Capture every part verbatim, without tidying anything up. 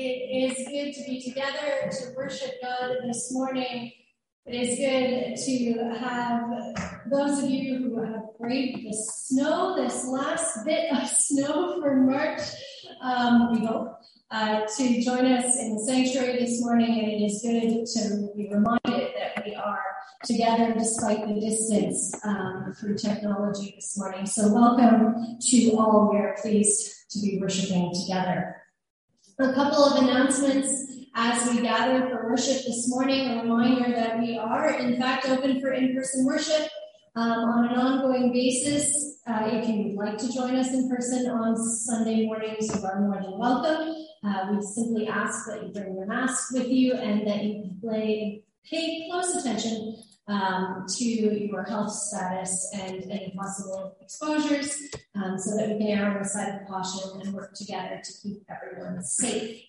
It is good to be together to worship God this morning. It is good to have those of you who have braved the snow, this last bit of snow for March, um, we hope, uh, to join us in the sanctuary this morning. And it is good to be reminded that we are together despite the distance um, through technology this morning. So welcome to all. We are pleased to be worshiping together. A couple of announcements as we gather for worship this morning. A reminder that we are, in fact, open for in-person worship um, on an ongoing basis. Uh, if you would like to join us in person on Sunday mornings, you are more than welcome. Uh, we simply ask that you bring your mask with you and that you play, pay close attention um, to your health status and any possible exposures um, so that we can err on the side of caution and work together to keep everyone safe.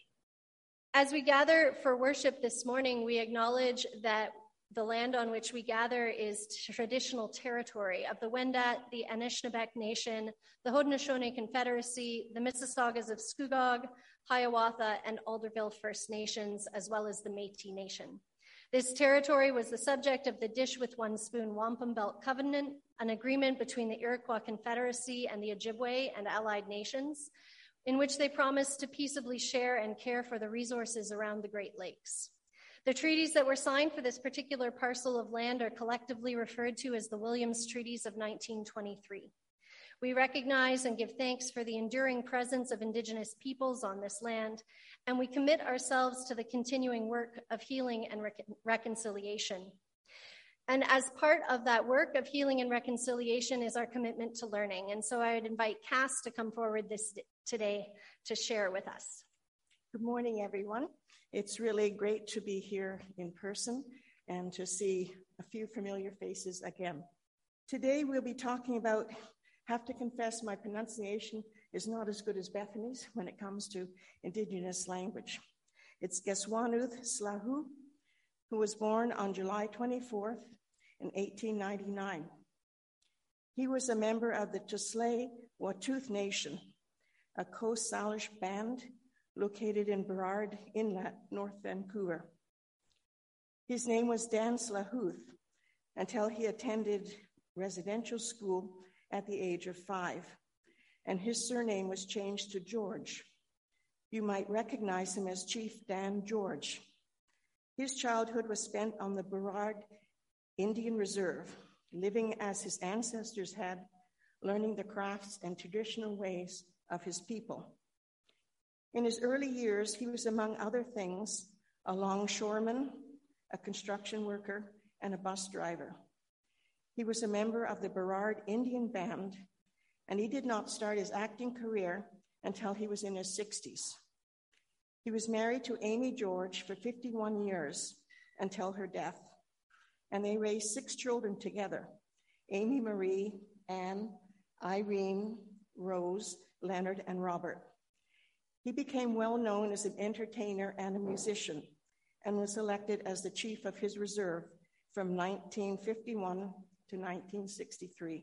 As we gather for worship this morning, we acknowledge that the land on which we gather is traditional territory of the Wendat, the Anishinaabeg Nation, the Haudenosaunee Confederacy, the Mississaugas of Scugog, Hiawatha, and Alderville First Nations, as well as the Métis Nation. This territory was the subject of the Dish with One Spoon Wampum Belt Covenant, an agreement between the Iroquois Confederacy and the Ojibwe and allied nations, in which they promised to peaceably share and care for the resources around the Great Lakes. The treaties that were signed for this particular parcel of land are collectively referred to as the Williams Treaties of nineteen twenty-three. We recognize and give thanks for the enduring presence of Indigenous peoples on this land, and we commit ourselves to the continuing work of healing and rec- reconciliation. And as part of that work of healing and reconciliation is our commitment to learning. And so I would invite Cass to come forward this today to share with us. Good morning, everyone. It's really great to be here in person and to see a few familiar faces again. Today we'll be talking about, have to confess my pronunciation is not as good as Bethany's when it comes to Indigenous language. It's Geswanuth Slahu, who was born on July twenty-fourth in eighteen ninety-nine. He was a member of the Tusley Watuth Nation, a Coast Salish band located in Burrard Inlet, North Vancouver. His name was Dan Slahuth until he attended residential school at the age of five, and his surname was changed to George. You might recognize him as Chief Dan George. His childhood was spent on the Burrard Indian Reserve, living as his ancestors had, learning the crafts and traditional ways of his people. In his early years, he was, among other things, a longshoreman, a construction worker, and a bus driver. He was a member of the Burrard Indian Band, and he did not start his acting career until he was in his sixties. He was married to Amy George for fifty-one years until her death, and they raised six children together: Amy Marie, Anne, Irene, Rose, Leonard, and Robert. He became well known as an entertainer and a musician and was elected as the chief of his reserve from nineteen fifty-one to nineteen sixty-three.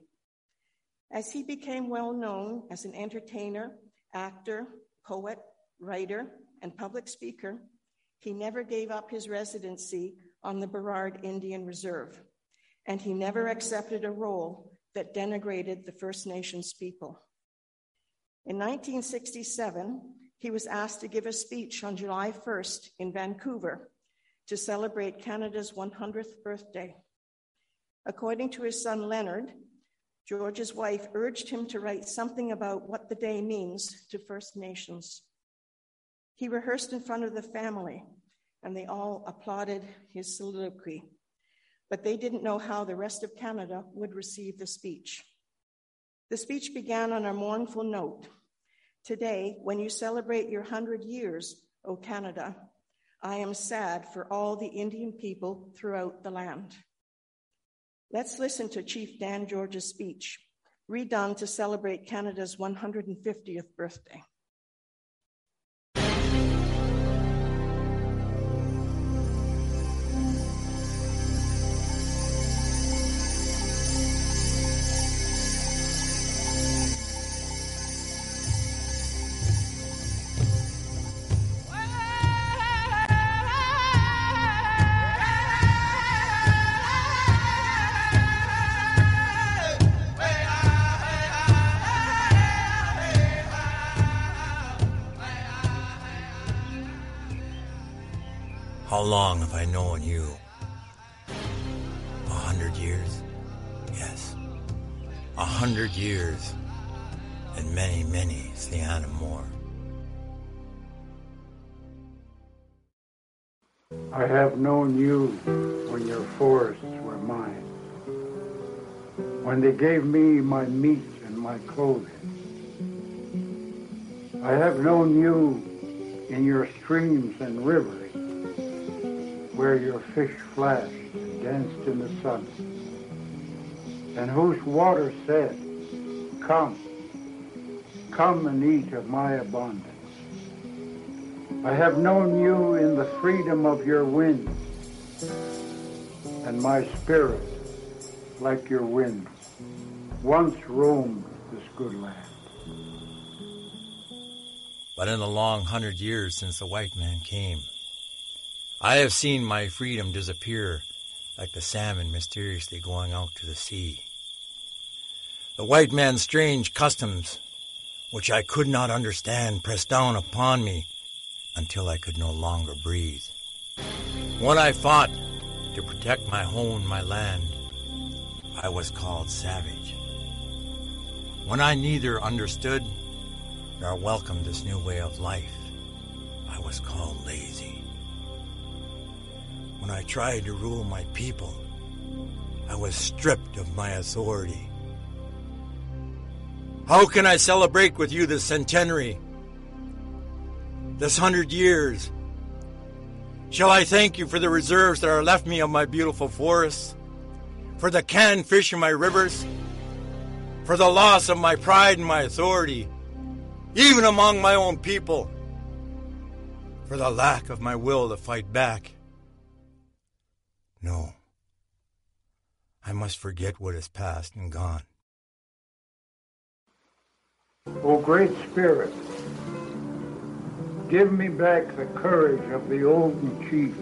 As he became well known as an entertainer, actor, poet, writer, and public speaker, he never gave up his residency on the Burrard Indian Reserve, and he never accepted a role that denigrated the First Nations people. In nineteen sixty-seven, he was asked to give a speech on July first in Vancouver to celebrate Canada's one hundredth birthday. According to his son Leonard, George's wife urged him to write something about what the day means to First Nations. He rehearsed in front of the family, and they all applauded his soliloquy, but they didn't know how the rest of Canada would receive the speech. The speech began on a mournful note. Today, when you celebrate your hundred years, O Canada, I am sad for all the Indian people throughout the land. Let's listen to Chief Dan George's speech, redone to celebrate Canada's one hundred fiftieth birthday. Well, How long have I known you? A hundred years? Yes. A hundred years. And many, many Siana more. I have known you when your forests were mine, when they gave me my meat and my clothing. I have known you in your streams and rivers, where your fish flashed and danced in the sun, and whose water said, "Come, come and eat of my abundance." I have known you in the freedom of your wind, and my spirit, like your wind, once roamed this good land. But in the long hundred years since the white man came, I have seen my freedom disappear like the salmon mysteriously going out to the sea. The white man's strange customs, which I could not understand, pressed down upon me until I could no longer breathe. When I fought to protect my home and my land, I was called savage. When I neither understood nor welcomed this new way of life, I was called lazy. When I tried to rule my people, I was stripped of my authority. How can I celebrate with you this centenary, this hundred years? Shall I thank you for the reserves that are left me of my beautiful forests, for the canned fish in my rivers, for the loss of my pride and my authority, even among my own people, for the lack of my will to fight back? No, I must forget what is past and gone. O Great Spirit, give me back the courage of the olden chiefs.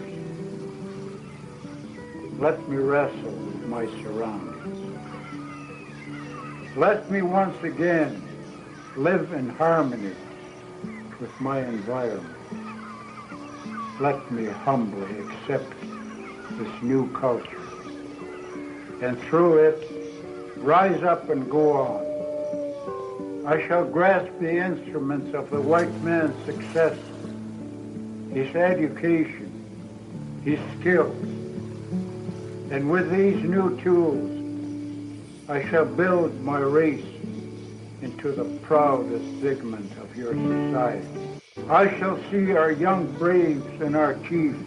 Let me wrestle with my surroundings. Let me once again live in harmony with my environment. Let me humbly accept this new culture, and through it, rise up and go on. I shall grasp the instruments of the white man's success, his education, his skills, and with these new tools, I shall build my race into the proudest segment of your society. I shall see our young braves and our chiefs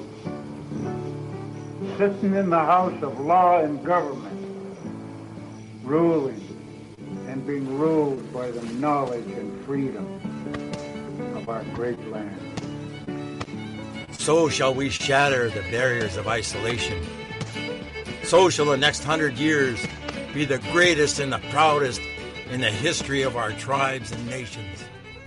sitting in the house of law and government, ruling and being ruled by the knowledge and freedom of our great land. So shall we shatter the barriers of isolation. So shall the next hundred years be the greatest and the proudest in the history of our tribes and nations.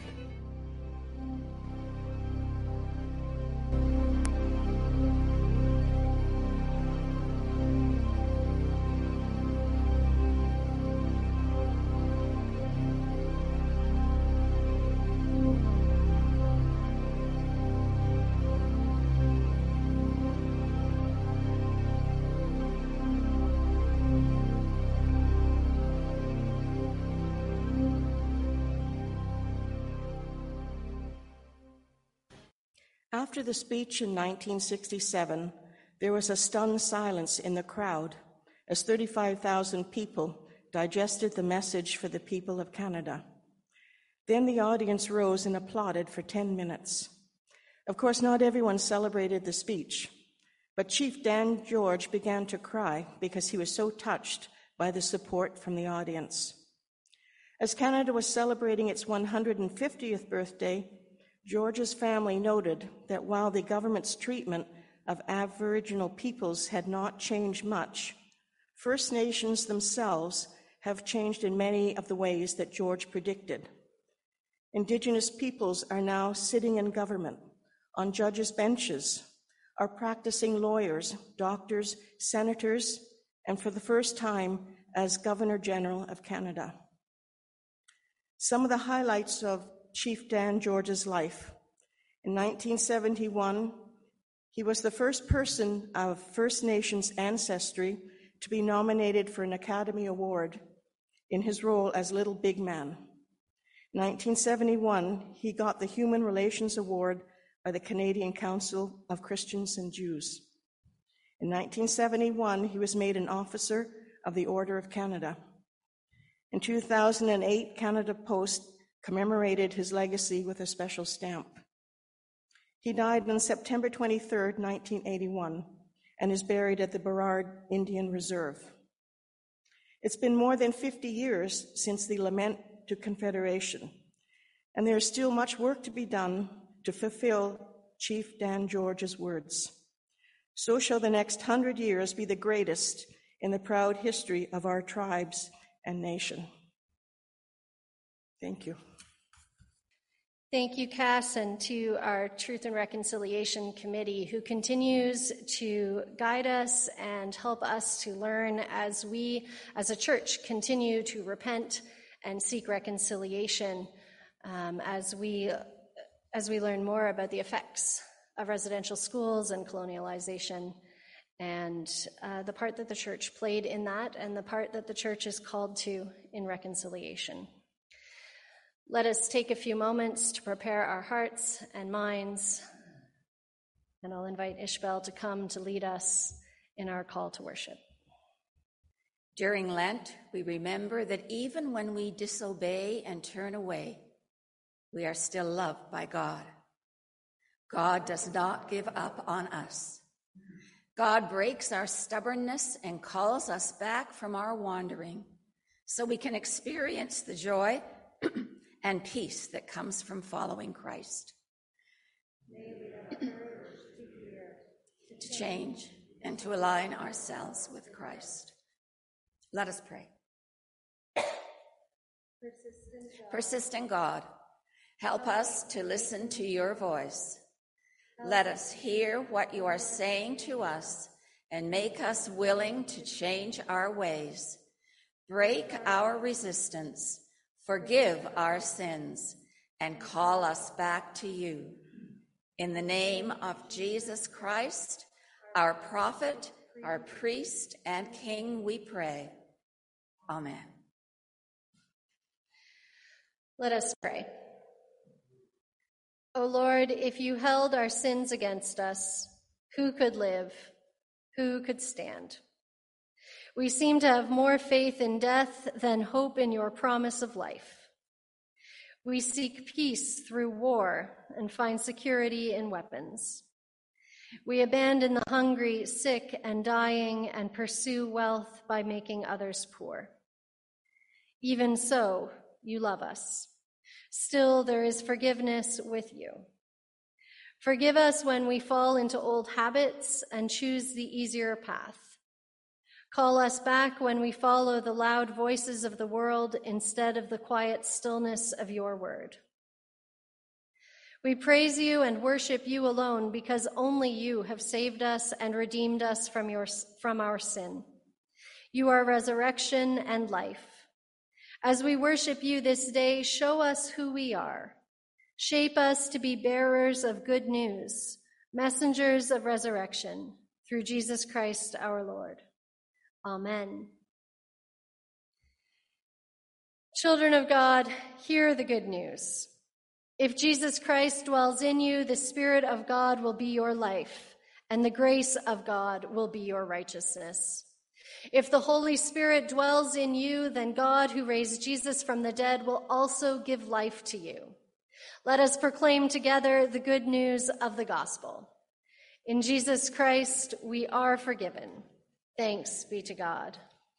After the speech in nineteen sixty-seven, there was a stunned silence in the crowd as thirty-five thousand people digested the message for the people of Canada. Then the audience rose and applauded for ten minutes. Of course, not everyone celebrated the speech, but Chief Dan George began to cry because he was so touched by the support from the audience. As Canada was celebrating its one hundred fiftieth birthday, George's family noted that while the government's treatment of Aboriginal peoples had not changed much, First Nations themselves have changed in many of the ways that George predicted. Indigenous peoples are now sitting in government, on judges' benches, are practicing lawyers, doctors, senators, and for the first time as Governor General of Canada. Some of the highlights of Chief Dan George's life. In nineteen seventy-one, He was the first person of First Nations ancestry to be nominated for an Academy Award in his role as Little Big Man. In nineteen seventy-one, he got the Human Relations Award by the Canadian Council of Christians and Jews. In nineteen seventy-one, he was made an officer of the Order of Canada. In two thousand eight, Canada Post commemorated his legacy with a special stamp. He died on September twenty-third, nineteen eighty-one, and is buried at the Burrard Indian Reserve. It's been more than fifty years since the Lament to Confederation, and there is still much work to be done to fulfill Chief Dan George's words. So shall the next hundred years be the greatest in the proud history of our tribes and nation. Thank you. Thank you, Cass, and to our Truth and Reconciliation Committee, who continues to guide us and help us to learn as we, as a church, continue to repent and seek reconciliation um, as we as we learn more about the effects of residential schools and colonialization, and uh, the part that the church played in that, and the part that the church is called to in reconciliation. Let us take a few moments to prepare our hearts and minds, and I'll invite Ishbel to come to lead us in our call to worship. During Lent, we remember that even when we disobey and turn away, we are still loved by God. God does not give up on us. God breaks our stubbornness and calls us back from our wandering so we can experience the joy and peace that comes from following Christ. May we have courage to hear, to change, and to align ourselves with Christ. Let us pray. Persistent God, Persistent God, help us to listen to your voice. Let us hear what you are saying to us and make us willing to change our ways. Break our resistance, forgive our sins, and call us back to you. In the name of Jesus Christ, our prophet, our priest, and king, we pray. Amen. Let us pray. O Lord, if you held our sins against us, who could live? Who could stand? We seem to have more faith in death than hope in your promise of life. We seek peace through war and find security in weapons. We abandon the hungry, sick, and dying and pursue wealth by making others poor. Even so, you love us. Still, there is forgiveness with you. Forgive us when we fall into old habits and choose the easier path. Call us back when we follow the loud voices of the world instead of the quiet stillness of your word. We praise you and worship you alone because only you have saved us and redeemed us from your, from our sin. You are resurrection and life. As we worship you this day, show us who we are. Shape us to be bearers of good news, messengers of resurrection, through Jesus Christ our Lord. Amen. Children of God, hear the good news. If Jesus Christ dwells in you, the Spirit of God will be your life, and the grace of God will be your righteousness. If the Holy Spirit dwells in you, then God, who raised Jesus from the dead, will also give life to you. Let us proclaim together the good news of the gospel. In Jesus Christ, we are forgiven. Thanks be to God.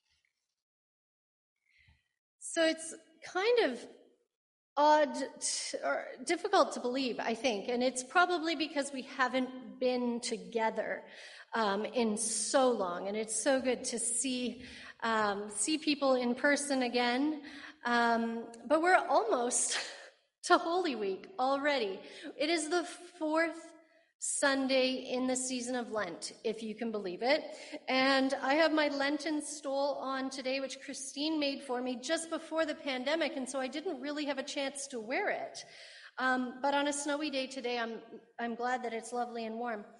So it's kind of odd t- or difficult to believe, I think, and it's probably because we haven't been together um, in so long, and it's so good to see um, see people in person again. Um, but we're almost to Holy Week already. It is the fourth Sunday in the season of Lent, if you can believe it. And I have my Lenten stole on today, which Christine made for me just before the pandemic, and so I didn't really have a chance to wear it. Um, but on a snowy day today, I'm I'm glad that it's lovely and warm.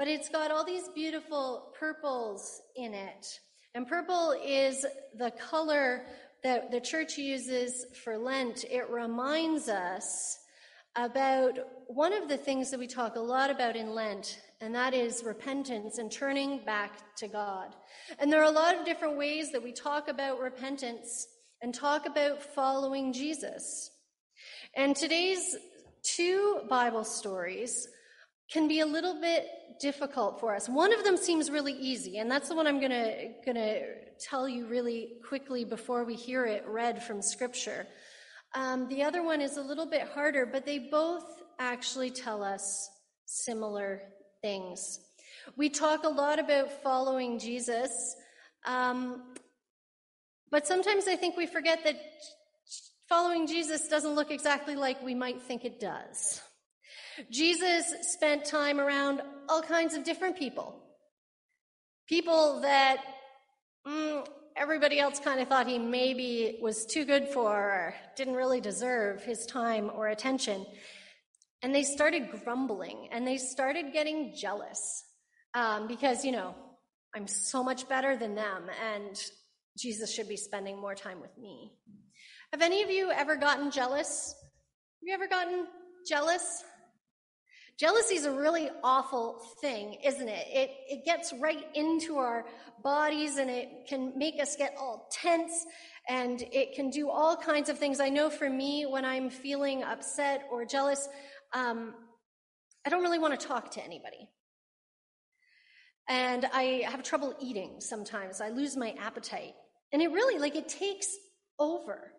but it's got all these beautiful purples in it. And purple is the color that the church uses for Lent. It reminds us about one of the things that we talk a lot about in Lent, and that is repentance and turning back to God. And there are a lot of different ways that we talk about repentance and talk about following Jesus. And today's two Bible stories can be a little bit difficult for us. One of them seems really easy, and that's the one I'm gonna gonna tell you really quickly before we hear it read from Scripture. Um, the other one is a little bit harder, but they both actually tell us similar things. We talk a lot about following Jesus, um, but sometimes I think we forget that following Jesus doesn't look exactly like we might think it does. Jesus spent time around all kinds of different people. People that mm, everybody else kind of thought he maybe was too good for or didn't really deserve his time or attention. And they started grumbling and they started getting jealous um, because, you know, I'm so much better than them and Jesus should be spending more time with me. Have any of you ever gotten jealous? Have you ever gotten jealous? Jealousy is a really awful thing, isn't it? It it gets right into our bodies and it can make us get all tense and it can do all kinds of things. I know for me, when I'm feeling upset or jealous, um, I don't really want to talk to anybody. And I have trouble eating sometimes. I lose my appetite. And it really, like, it takes over.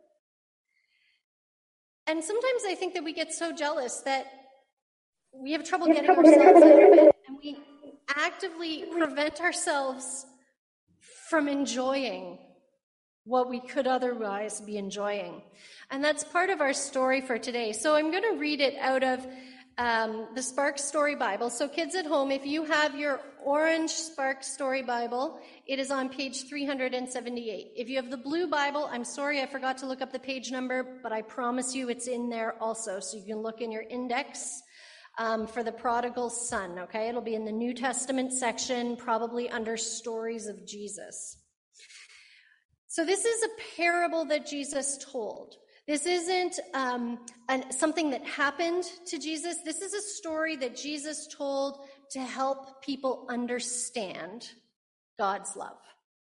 And sometimes I think that we get so jealous that we have trouble getting ourselves out of it, and we actively prevent ourselves from enjoying what we could otherwise be enjoying. And that's part of our story for today. So I'm going to read it out of um, the Spark Story Bible. So kids at home, if you have your orange Spark Story Bible, it is on page three hundred seventy-eight. If you have the blue Bible, I'm sorry I forgot to look up the page number, but I promise you it's in there also. So you can look in your index. Um, for the prodigal son, okay? It'll be in the New Testament section, probably under stories of Jesus. So this is a parable that Jesus told. This isn't um, an, something that happened to Jesus. This is a story that Jesus told to help people understand God's love.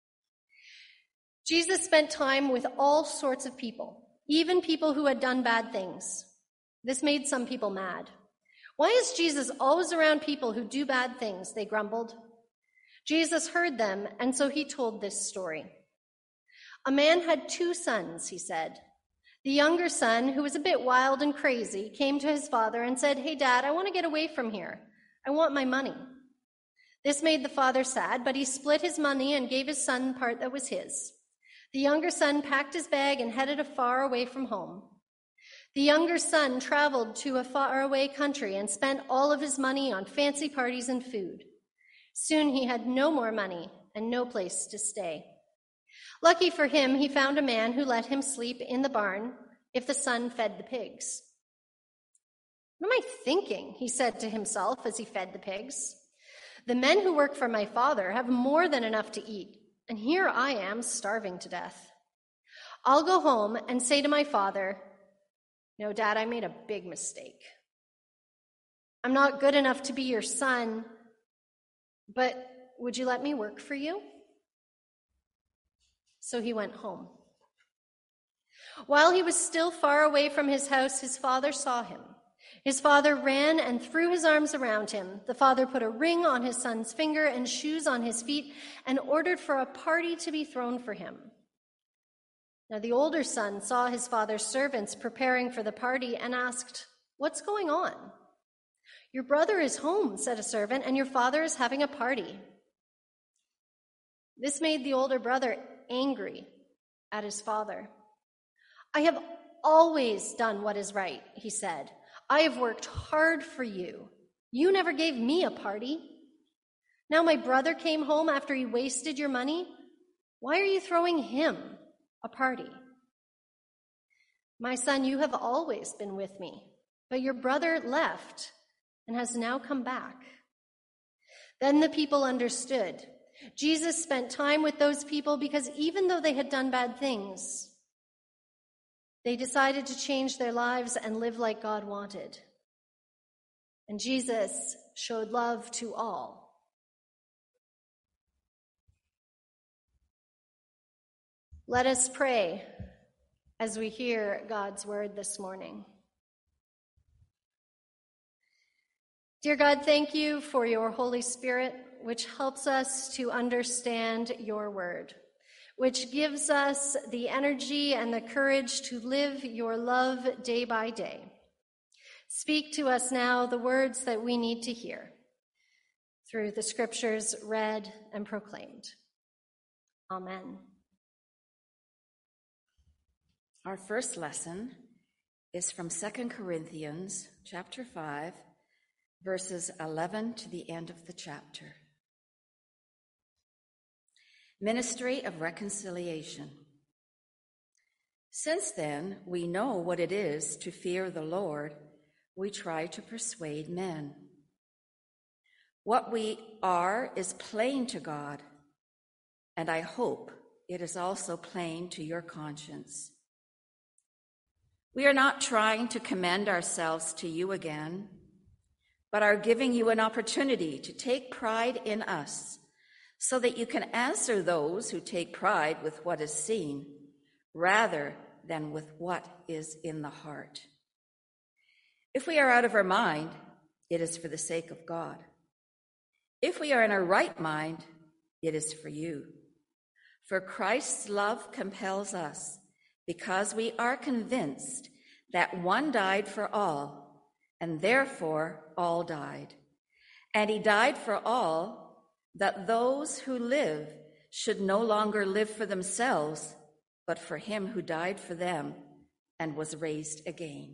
Jesus spent time with all sorts of people, even people who had done bad things. This made some people mad. Why is Jesus always around people who do bad things? They grumbled. Jesus heard them, and so he told this story. A man had two sons, he said. The younger son, who was a bit wild and crazy, came to his father and said, "Hey, Dad, I want to get away from here. I want my money." This made the father sad, but he split his money and gave his son the part that was his. The younger son packed his bag and headed far away from home. The younger son traveled to a faraway country and spent all of his money on fancy parties and food. Soon he had no more money and no place to stay. Lucky for him, he found a man who let him sleep in the barn if the son fed the pigs. "What am I thinking?" he said to himself as he fed the pigs. "The men who work for my father have more than enough to eat, and here I am starving to death. I'll go home and say to my father, 'No, Dad, I made a big mistake. I'm not good enough to be your son, but would you let me work for you?' So he went home. While he was still far away from his house, his father saw him. His father ran and threw his arms around him. The father put a ring on his son's finger and shoes on his feet and ordered for a party to be thrown for him. Now the older son saw his father's servants preparing for the party and asked, 'What's going on?' 'Your brother is home,' said a servant, 'and your father is having a party.' This made the older brother angry at his father. 'I have always done what is right,' he said. 'I have worked hard for you. You never gave me a party. Now my brother came home after he wasted your money. Why are you throwing him a party?' 'My son, you have always been with me, but your brother left and has now come back.' Then the people understood. Jesus spent time with those people because even though they had done bad things, they decided to change their lives and live like God wanted. And Jesus showed love to all. Let us pray as we hear God's word this morning. Dear God, thank you for your Holy Spirit, which helps us to understand your word, which gives us the energy and the courage to live your love day by day. Speak to us now the words that we need to hear through the scriptures read and proclaimed. Amen. Our first lesson is from Second Corinthians chapter five, verses eleven to the end of the chapter. Ministry of reconciliation. Since then we know what it is to fear the Lord, we try to persuade men. What we are is plain to God, and I hope it is also plain to your conscience. We are not trying to commend ourselves to you again, but are giving you an opportunity to take pride in us so that you can answer those who take pride with what is seen rather than with what is in the heart. If we are out of our mind, it is for the sake of God. If we are in our right mind, it is for you. For Christ's love compels us, because we are convinced that one died for all, and therefore all died. And he died for all, that those who live should no longer live for themselves, but for him who died for them and was raised again.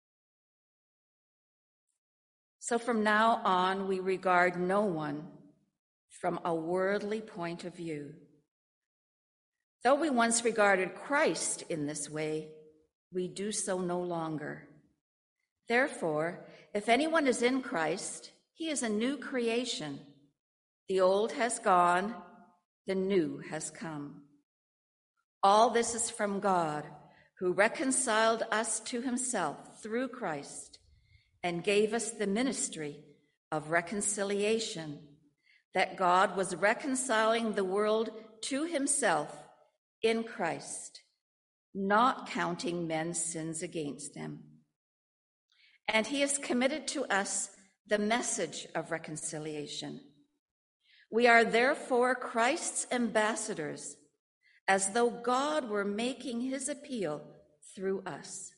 So from now on, we regard no one from a worldly point of view. Though we once regarded Christ in this way, we do so no longer. Therefore, if anyone is in Christ, he is a new creation. The old has gone, the new has come. All this is from God, who reconciled us to himself through Christ and gave us the ministry of reconciliation, that God was reconciling the world to himself in Christ, not counting men's sins against them. And he has committed to us the message of reconciliation. We are therefore Christ's ambassadors, as though God were making his appeal through us.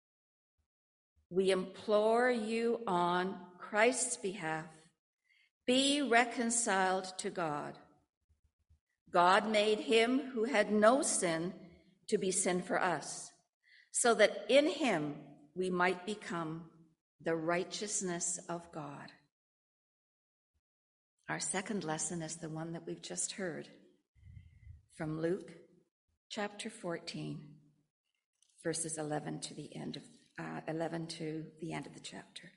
We implore you on Christ's behalf, be reconciled to God. God made him who had no sin to be sin for us, so that in him we might become the righteousness of God. Our second lesson is the one that we've just heard from Luke chapter fourteen, verses eleven to the end of uh, eleven to the end of the chapter.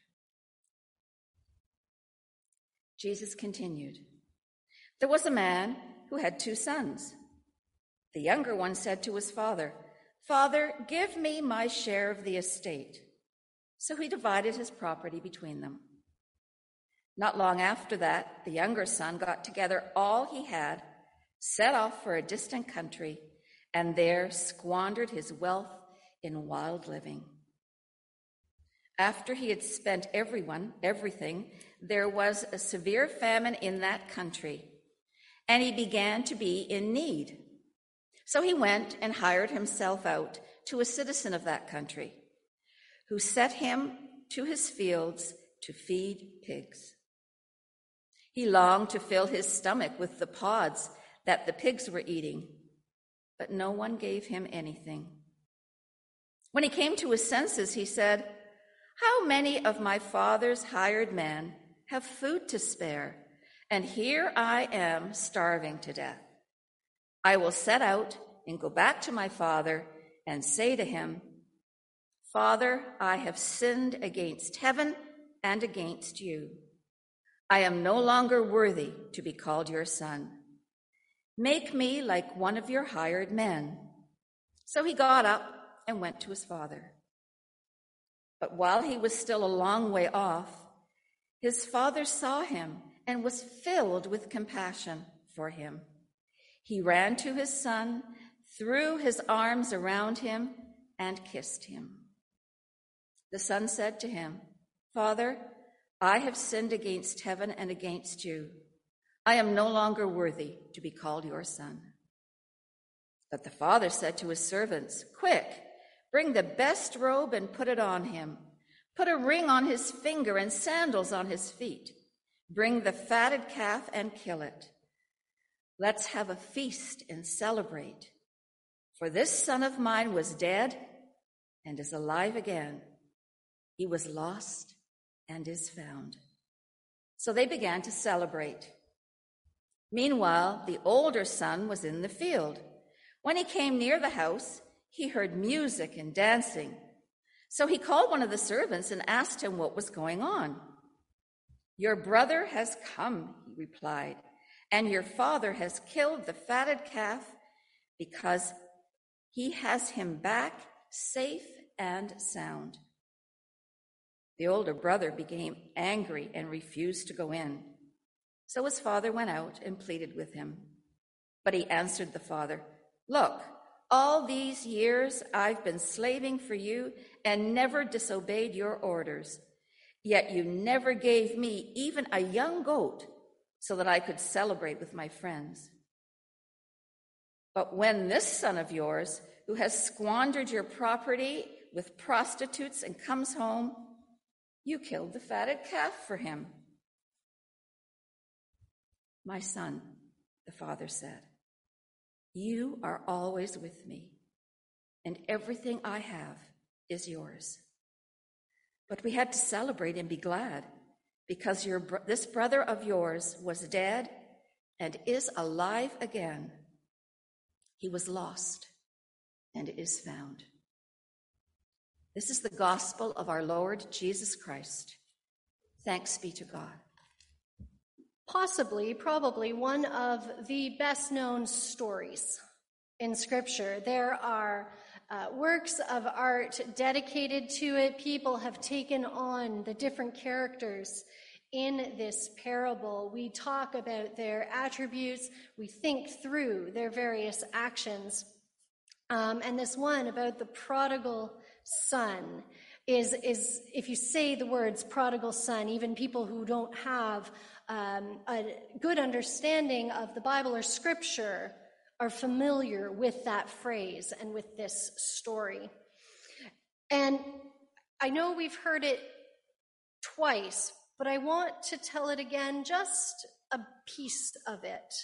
Jesus continued, "There was a man who had two sons. The younger one said to his father, 'Father, give me my share of the estate.' So he divided his property between them. Not long after that, the younger son got together all he had, set off for a distant country, and there squandered his wealth in wild living. After he had spent everyone, everything, there was a severe famine in that country, and he began to be in need. So he went and hired himself out to a citizen of that country, who set him to his fields to feed pigs. He longed to fill his stomach with the pods that the pigs were eating, but no one gave him anything. When he came to his senses, he said, 'How many of my father's hired men have food to spare, and here I am starving to death? I will set out and go back to my father and say to him, Father, I have sinned against heaven and against you. I am no longer worthy to be called your son. Make me like one of your hired men." So he got up and went to his father. But while he was still a long way off, his father saw him and was filled with compassion for him. He ran to his son, threw his arms around him, and kissed him. The son said to him, "Father, I have sinned against heaven and against you. I am no longer worthy to be called your son." But the father said to his servants, "Quick, bring the best robe and put it on him. Put a ring on his finger and sandals on his feet. Bring the fatted calf and kill it. Let's have a feast and celebrate. For this son of mine was dead and is alive again. He was lost and is found." So they began to celebrate. Meanwhile, the older son was in the field. When he came near the house, he heard music and dancing. So he called one of the servants and asked him what was going on. "Your brother has come," he replied, "and your father has killed the fatted calf because he has him back safe and sound." The older brother became angry and refused to go in. So his father went out and pleaded with him. But he answered the father, "Look, all these years I've been slaving for you and never disobeyed your orders. Yet you never gave me even a young goat so that I could celebrate with my friends. But when this son of yours, who has squandered your property with prostitutes and comes home, you killed the fatted calf for him." "My son," the father said, "you are always with me, and everything I have is yours. But we had to celebrate and be glad because your bro- this brother of yours was dead and is alive again. He was lost and is found." This is the gospel of our Lord Jesus Christ. Thanks be to God. Possibly, probably one of the best known stories in Scripture. There are uh, works of art dedicated to it. People have taken on the different characters in this parable. We talk about their attributes. We think through their various actions. Um, and this one about the prodigal son is, is, if you say the words prodigal son, even people who don't have um, a good understanding of the Bible or Scripture are familiar with that phrase and with this story. And I know we've heard it twice, but I want to tell it again, just a piece of it.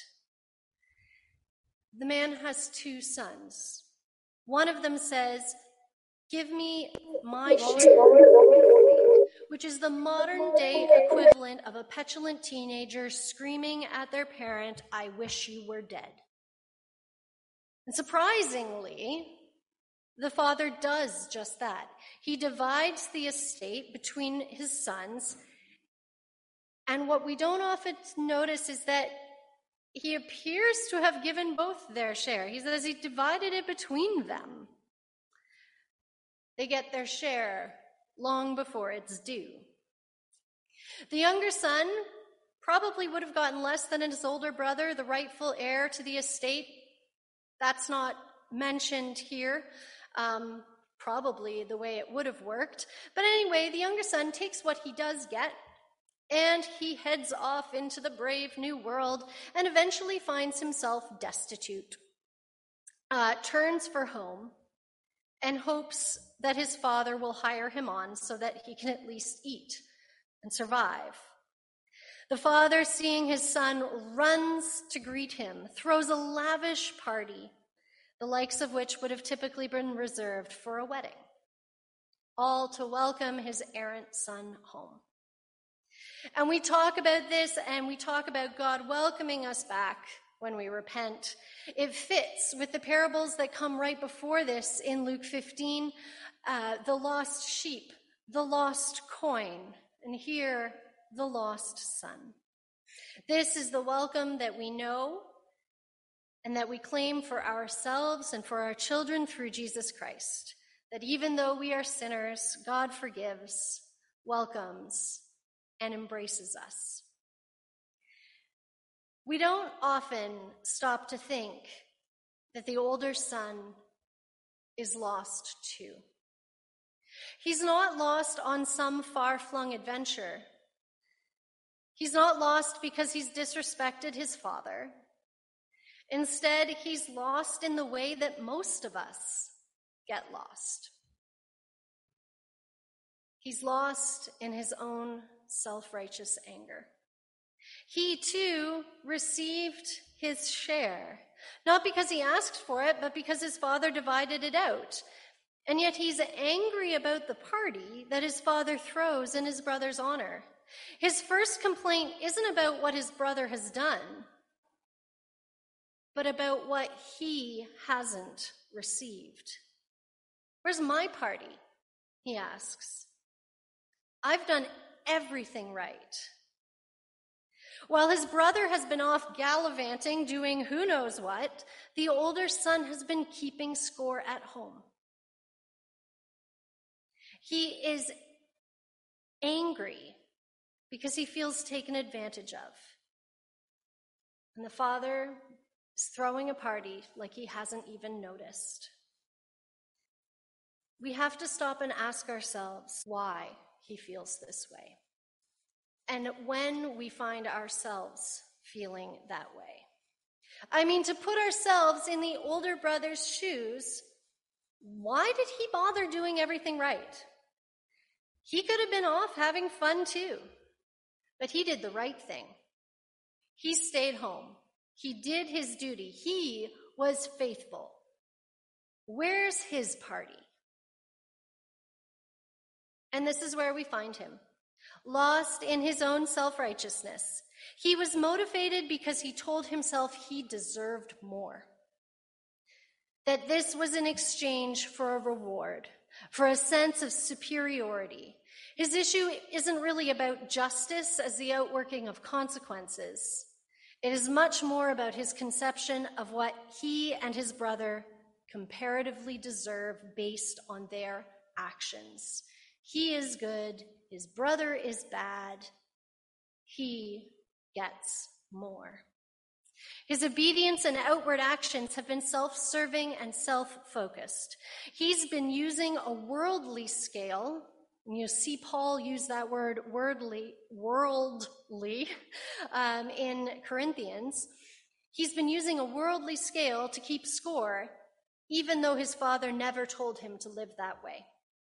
The man has two sons. One of them says, "Give me my share," which is the modern day equivalent of a petulant teenager screaming at their parent, "I wish you were dead." And surprisingly, the father does just that. He divides the estate between his sons. And what we don't often notice is that he appears to have given both their share. He says he divided it between them. They get their share long before it's due. The younger son probably would have gotten less than his older brother, the rightful heir to the estate. That's not mentioned here, um, probably the way it would have worked. But anyway, the younger son takes what he does get, and he heads off into the brave new world and eventually finds himself destitute, uh, turns for home, and hopes that his father will hire him on so that he can at least eat and survive. The father, seeing his son, runs to greet him, throws a lavish party, the likes of which would have typically been reserved for a wedding, all to welcome his errant son home. And we talk about this, and we talk about God welcoming us back when we repent. It fits with the parables that come right before this in Luke fifteen, uh, the lost sheep, the lost coin. And here the lost son. This is the welcome that we know and that we claim for ourselves and for our children through Jesus Christ, that even though we are sinners, God forgives, welcomes, and embraces us. We don't often stop to think that the older son is lost too. He's not lost on some far-flung adventure. He's not lost because he's disrespected his father. Instead, he's lost in the way that most of us get lost. He's lost in his own self-righteous anger. He too received his share, not because he asked for it, but because his father divided it out. And yet he's angry about the party that his father throws in his brother's honor. His first complaint isn't about what his brother has done, but about what he hasn't received. Where's my party? He asks. I've done everything right. While his brother has been off gallivanting, doing who knows what, the older son has been keeping score at home. He is angry because he feels taken advantage of. And the father is throwing a party like he hasn't even noticed. We have to stop and ask ourselves why he feels this way. And when we find ourselves feeling that way. I mean, to put ourselves in the older brother's shoes, why did he bother doing everything right? He could have been off having fun too, but he did the right thing. He stayed home. He did his duty. He was faithful. Where's his party? And this is where we find him, lost in his own self-righteousness. He was motivated because he told himself he deserved more. That this was in exchange for a reward, for a sense of superiority. His issue isn't really about justice as the outworking of consequences. It is much more about his conception of what he and his brother comparatively deserve based on their actions. He is good, his brother is bad, he gets more. His obedience and outward actions have been self-serving and self-focused. He's been using a worldly scale, and you see Paul use that word worldly, worldly um, in Corinthians. He's been using a worldly scale to keep score, even though his father never told him to live that way.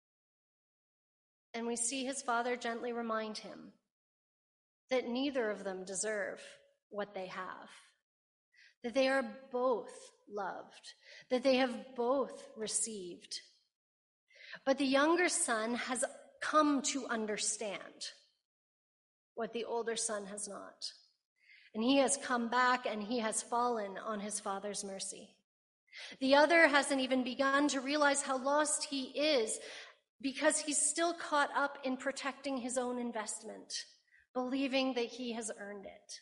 And we see his father gently remind him that neither of them deserve what they have, that they are both loved, that they have both received. But the younger son has come to understand what the older son has not. And he has come back and he has fallen on his father's mercy. The other hasn't even begun to realize how lost he is because he's still caught up in protecting his own investment, believing that he has earned it.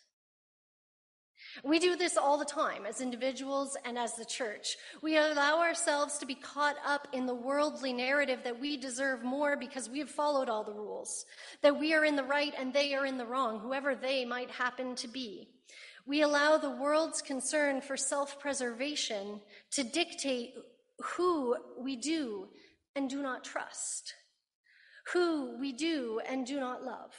We do this all the time as individuals and as the church. We allow ourselves to be caught up in the worldly narrative that we deserve more because we have followed all the rules, that we are in the right and they are in the wrong, whoever they might happen to be. We allow the world's concern for self-preservation to dictate who we do and do not trust, who we do and do not love,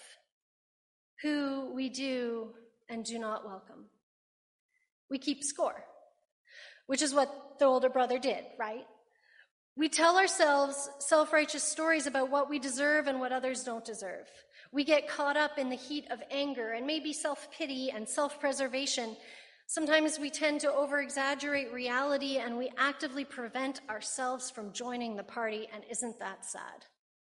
who we do and do not welcome. We keep score, which is what the older brother did, right? We tell ourselves self-righteous stories about what we deserve and what others don't deserve. We get caught up in the heat of anger and maybe self-pity and self-preservation. Sometimes we tend to over-exaggerate reality and we actively prevent ourselves from joining the party, and isn't that sad?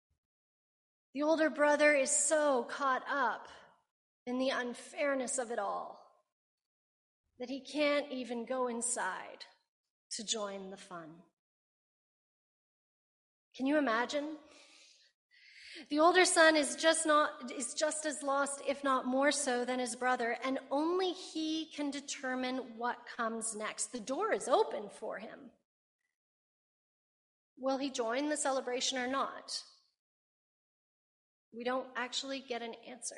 The older brother is so caught up in the unfairness of it all that he can't even go inside to join the fun. Can you imagine? The older son is just not is just as lost, if not more so, than his brother, and only he can determine what comes next. The door is open for him. Will he join the celebration or not? We don't actually get an answer.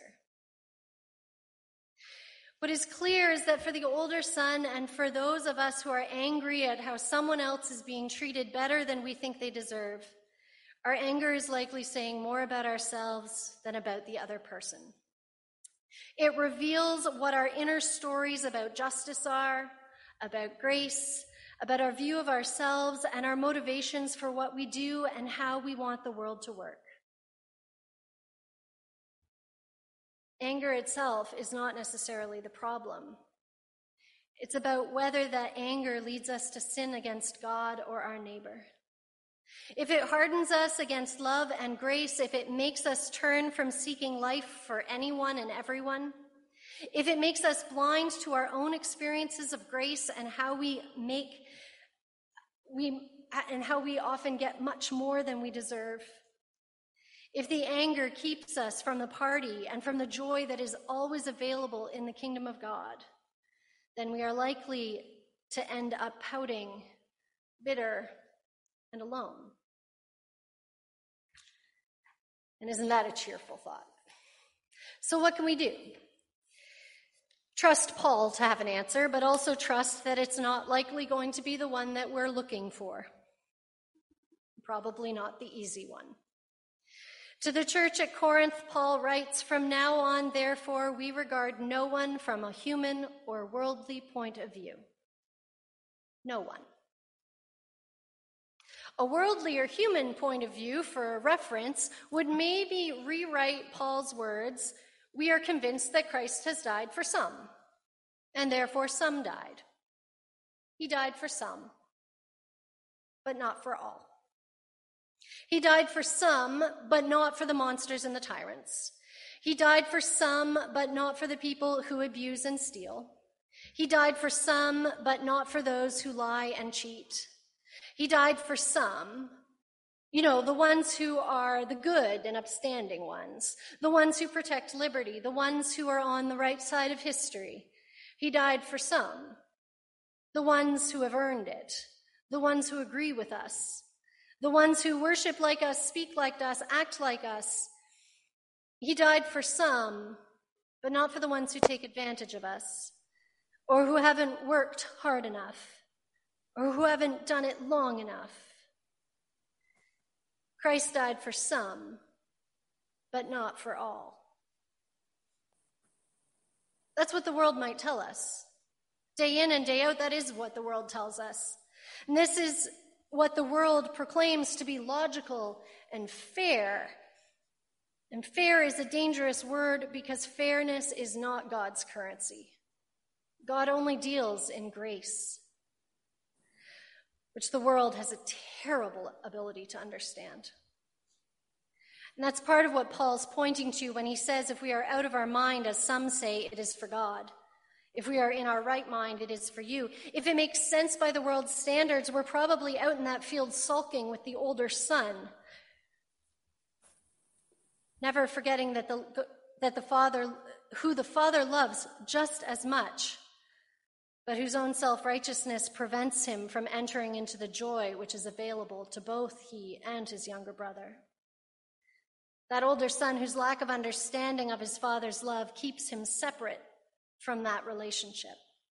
What is clear is that for the older son and for those of us who are angry at how someone else is being treated better than we think they deserve, our anger is likely saying more about ourselves than about the other person. It reveals what our inner stories about justice are, about grace, about our view of ourselves, and our motivations for what we do and how we want the world to work. Anger itself is not necessarily the problem. It's about whether that anger leads us to sin against God or our neighbor. If it hardens us against love and grace, if it makes us turn from seeking life for anyone and everyone, if it makes us blind to our own experiences of grace and how we make we and how we often get much more than we deserve, if the anger keeps us from the party and from the joy that is always available in the kingdom of God, then we are likely to end up pouting, bitter, and alone. And isn't that a cheerful thought? So what can we do? Trust Paul to have an answer, but also trust that it's not likely going to be the one that we're looking for. Probably not the easy one. To the church at Corinth, Paul writes, "From now on, therefore, we regard no one from a human or worldly point of view." No one. A worldly or human point of view, for reference, would maybe rewrite Paul's words, "We are convinced that Christ has died for some, and therefore some died." He died for some, but not for all. He died for some, but not for the monsters and the tyrants. He died for some, but not for the people who abuse and steal. He died for some, but not for those who lie and cheat. He died for some, you know, the ones who are the good and upstanding ones, the ones who protect liberty, the ones who are on the right side of history. He died for some, the ones who have earned it, the ones who agree with us, the ones who worship like us, speak like us, act like us. He died for some, but not for the ones who take advantage of us, or who haven't worked hard enough, or who haven't done it long enough. Christ died for some, but not for all. That's what the world might tell us. Day in and day out, that is what the world tells us. And this is what the world proclaims to be logical and fair. And fair is a dangerous word because fairness is not God's currency. God only deals in grace, which the world has a terrible ability to understand. And that's part of what Paul's pointing to when he says, if we are out of our mind, as some say, it is for God. If we are in our right mind, it is for you. If it makes sense by the world's standards, we're probably out in that field sulking with the older son, never forgetting that the, that the Father, who the Father loves just as much, but whose own self-righteousness prevents him from entering into the joy which is available to both he and his younger brother. That older son whose lack of understanding of his father's love keeps him separate from that relationship.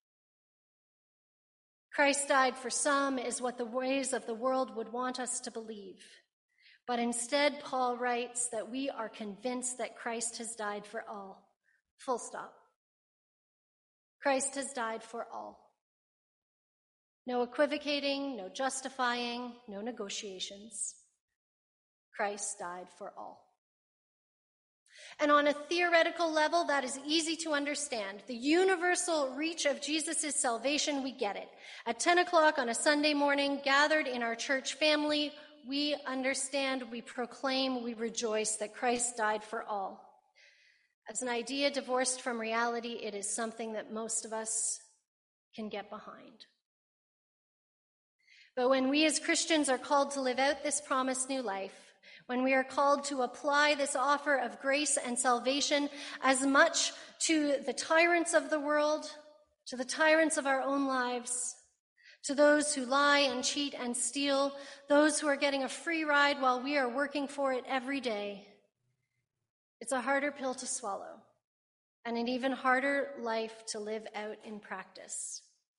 Christ died for some is what the ways of the world would want us to believe. But instead, Paul writes that we are convinced that Christ has died for all. Full stop. Christ has died for all. No equivocating, no justifying, no negotiations. Christ died for all. And on a theoretical level, that is easy to understand. The universal reach of Jesus' salvation, we get it. At ten o'clock on a Sunday morning, gathered in our church family, we understand, we proclaim, we rejoice that Christ died for all. As an idea divorced from reality, it is something that most of us can get behind. But when we as Christians are called to live out this promised new life, when we are called to apply this offer of grace and salvation as much to the tyrants of the world, to the tyrants of our own lives, to those who lie and cheat and steal, those who are getting a free ride while we are working for it every day. It's a harder pill to swallow, and an even harder life to live out in practice.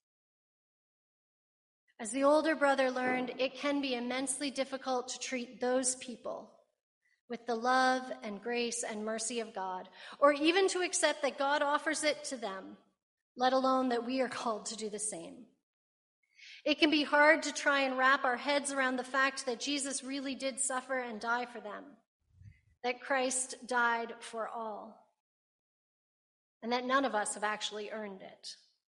As the older brother learned, it can be immensely difficult to treat those people with the love and grace and mercy of God, or even to accept that God offers it to them, let alone that we are called to do the same. It can be hard to try and wrap our heads around the fact that Jesus really did suffer and die for them, that Christ died for all, and that none of us have actually earned it.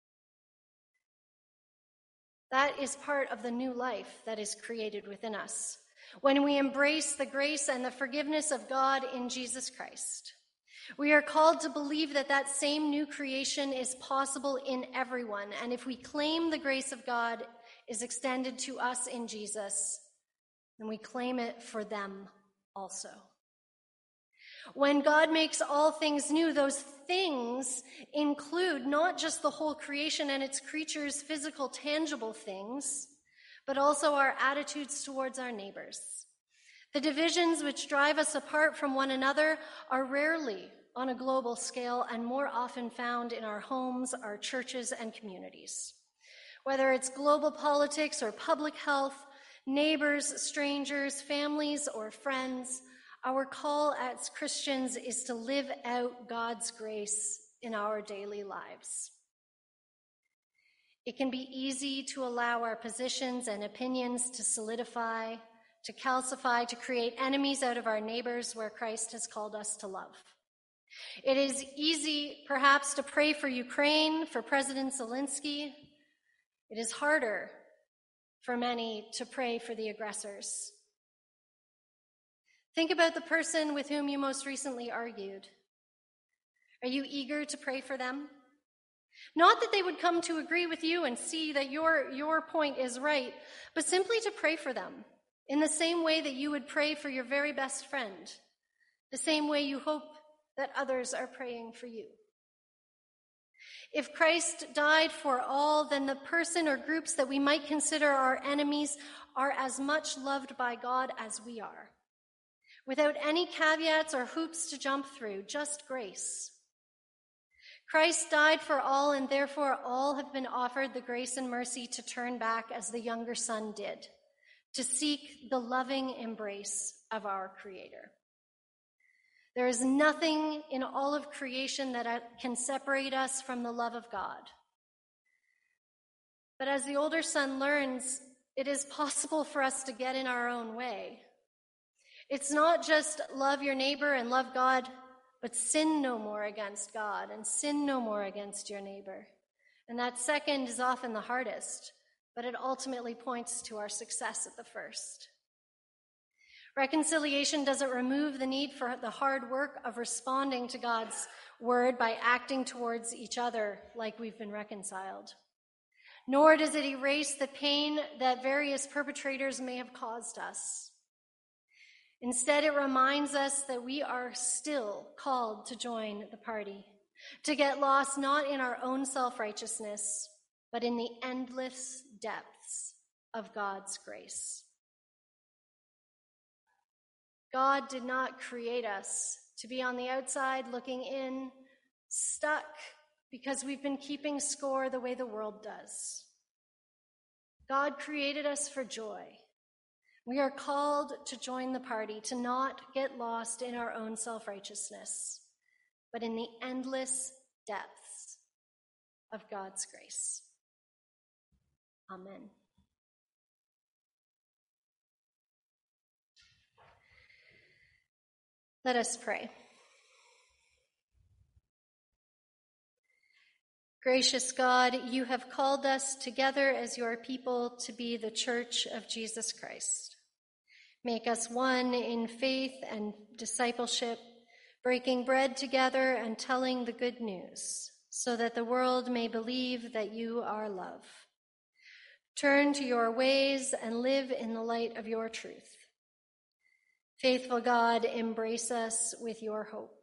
That is part of the new life that is created within us when we embrace the grace and the forgiveness of God in Jesus Christ. We are called to believe that that same new creation is possible in everyone, and if we claim the grace of God is extended to us in Jesus, then we claim it for them also. When God makes all things new, those things include not just the whole creation and its creatures, physical, tangible things, but also our attitudes towards our neighbors. The divisions which drive us apart from one another are rarely on a global scale and more often found in our homes, our churches, and communities. Whether it's global politics or public health, neighbors, strangers, families, or friends, our call as Christians is to live out God's grace in our daily lives. It can be easy to allow our positions and opinions to solidify, to calcify, to create enemies out of our neighbors where Christ has called us to love. It is easy, perhaps, to pray for Ukraine, for President Zelensky. It is harder for many to pray for the aggressors. Think about the person with whom you most recently argued. Are you eager to pray for them? Not that they would come to agree with you and see that your, your point is right, but simply to pray for them in the same way that you would pray for your very best friend, the same way you hope that others are praying for you. If Christ died for all, then the person or groups that we might consider our enemies are as much loved by God as we are, without any caveats or hoops to jump through, just grace. Christ died for all, and therefore all have been offered the grace and mercy to turn back as the younger son did, to seek the loving embrace of our Creator. There is nothing in all of creation that can separate us from the love of God. But as the older son learns, it is possible for us to get in our own way. It's not just love your neighbor and love God, but sin no more against God and sin no more against your neighbor. And that second is often the hardest, but it ultimately points to our success at the first. Reconciliation doesn't remove the need for the hard work of responding to God's word by acting towards each other like we've been reconciled. Nor does it erase the pain that various perpetrators may have caused us. Instead, it reminds us that we are still called to join the party, to get lost not in our own self-righteousness, but in the endless depths of God's grace. God did not create us to be on the outside looking in, stuck because we've been keeping score the way the world does. God created us for joy. We are called to join the party, to not get lost in our own self-righteousness, but in the endless depths of God's grace. Amen. Let us pray. Gracious God, you have called us together as your people to be the church of Jesus Christ. Make us one in faith and discipleship, breaking bread together and telling the good news, so that the world may believe that you are love. Turn to your ways and live in the light of your truth. Faithful God, embrace us with your hope.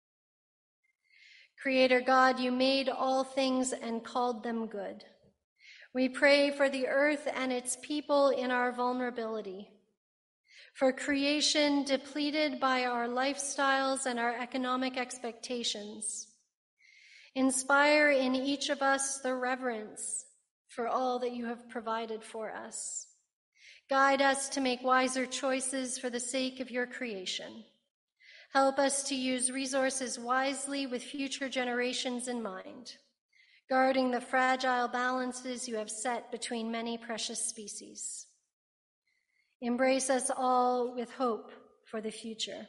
Creator God, you made all things and called them good. We pray for the earth and its people in our vulnerability, for creation depleted by our lifestyles and our economic expectations. Inspire in each of us the reverence for all that you have provided for us. Guide us to make wiser choices for the sake of your creation. Help us to use resources wisely with future generations in mind, guarding the fragile balances you have set between many precious species. Embrace us all with hope for the future.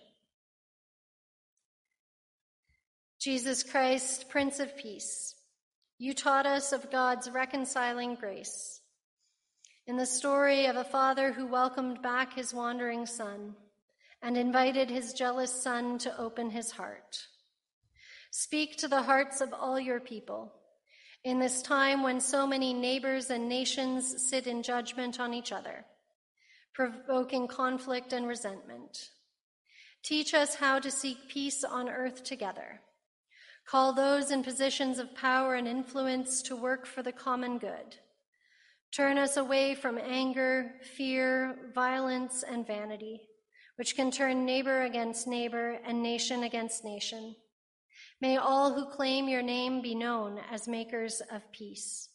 Jesus Christ, Prince of Peace, you taught us of God's reconciling grace. In the story of a father who welcomed back his wandering son and invited his jealous son to open his heart. Speak to the hearts of all your people in this time when so many neighbors and nations sit in judgment on each other, provoking conflict and resentment. Teach us how to seek peace on earth together. Call those in positions of power and influence to work for the common good. Turn us away from anger, fear, violence, and vanity, which can turn neighbor against neighbor and nation against nation. May all who claim your name be known as makers of peace.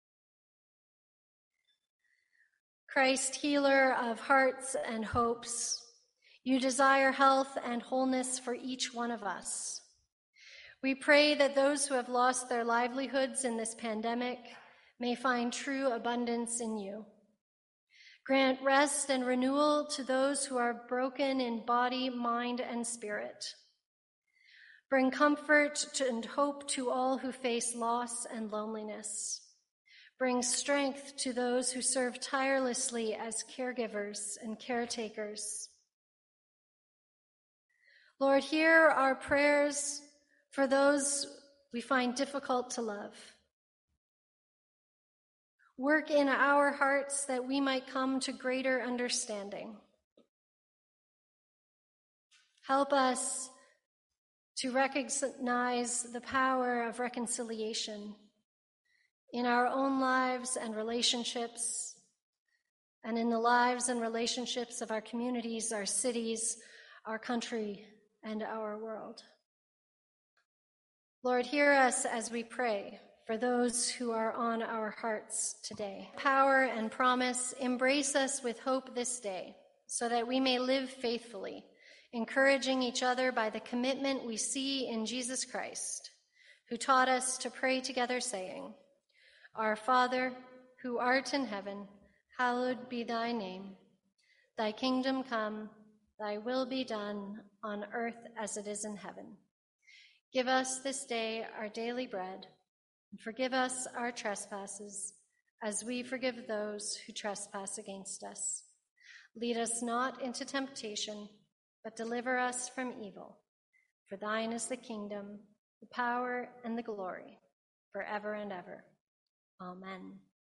Christ, healer of hearts and hopes, you desire health and wholeness for each one of us. We pray that those who have lost their livelihoods in this pandemic may find true abundance in you. Grant rest and renewal to those who are broken in body, mind, and spirit. Bring comfort and hope to all who face loss and loneliness. Bring strength to those who serve tirelessly as caregivers and caretakers. Lord, hear our prayers for those we find difficult to love. Work in our hearts that we might come to greater understanding. Help us to recognize the power of reconciliation in our own lives and relationships, and in the lives and relationships of our communities, our cities, our country, and our world. Lord, hear us as we pray for those who are on our hearts today. Power and promise, embrace us with hope this day, so that we may live faithfully, encouraging each other by the commitment we see in Jesus Christ, who taught us to pray together, saying, Our Father, who art in heaven, hallowed be thy name. Thy kingdom come, thy will be done on earth as it is in heaven. Give us this day our daily bread, and forgive us our trespasses, as we forgive those who trespass against us. Lead us not into temptation, but deliver us from evil. For thine is the kingdom, the power, and the glory, forever and ever. Amen.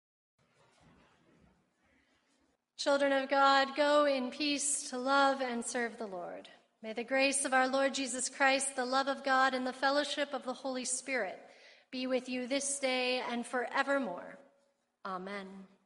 Children of God, go in peace to love and serve the Lord. May the grace of our Lord Jesus Christ, the love of God, and the fellowship of the Holy Spirit be with you this day and forevermore. Amen.